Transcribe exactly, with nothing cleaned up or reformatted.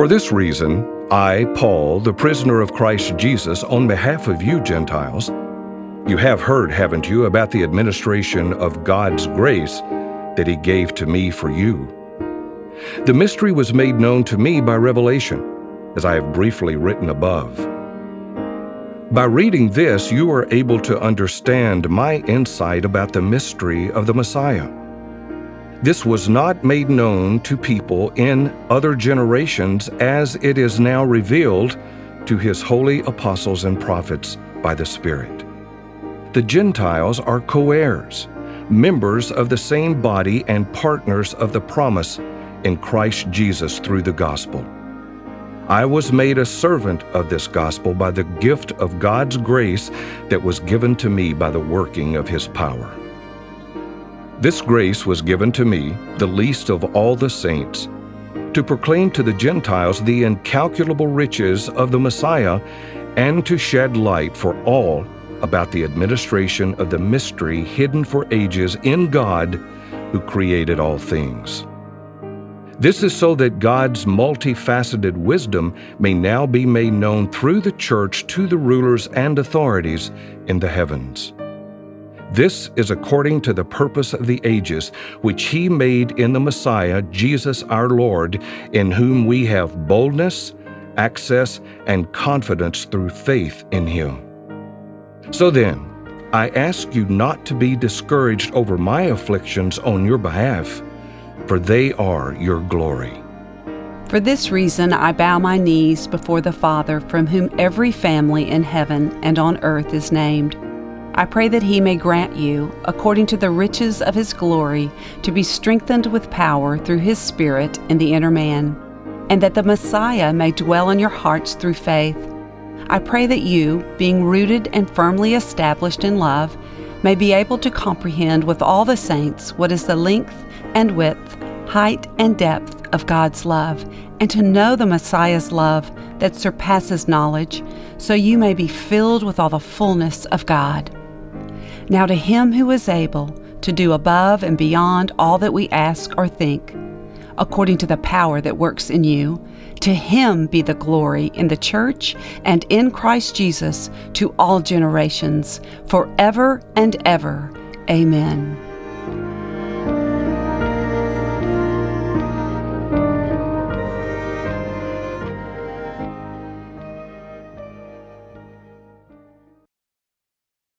For this reason, I, Paul, the prisoner of Christ Jesus, on behalf of you Gentiles, you have heard, haven't you, about the administration of God's grace that He gave to me for you. The mystery was made known to me by revelation, as I have briefly written above. By reading this, you are able to understand my insight about the mystery of the Messiah. This was not made known to people in other generations as it is now revealed to His holy apostles and prophets by the Spirit. The Gentiles are co-heirs, members of the same body and partners of the promise in Christ Jesus through the gospel. I was made a servant of this gospel by the gift of God's grace that was given to me by the working of His power. This grace was given to me, the least of all the saints, to proclaim to the Gentiles the incalculable riches of the Messiah and to shed light for all about the administration of the mystery hidden for ages in God who created all things. This is so that God's multifaceted wisdom may now be made known through the church to the rulers and authorities in the heavens. This is according to the purpose of the ages, which He made in the Messiah, Jesus our Lord, in whom we have boldness, access, and confidence through faith in Him. So then, I ask you not to be discouraged over my afflictions on your behalf, for they are your glory. For this reason I bow my knees before the Father, from whom every family in heaven and on earth is named. I pray that He may grant you, according to the riches of His glory, to be strengthened with power through His Spirit in the inner man, and that the Messiah may dwell in your hearts through faith. I pray that you, being rooted and firmly established in love, may be able to comprehend with all the saints what is the length and width, height and depth of God's love, and to know the Messiah's love that surpasses knowledge, so you may be filled with all the fullness of God. Now to Him who is able to do above and beyond all that we ask or think, according to the power that works in you, to Him be the glory in the church and in Christ Jesus to all generations, forever and ever. Amen.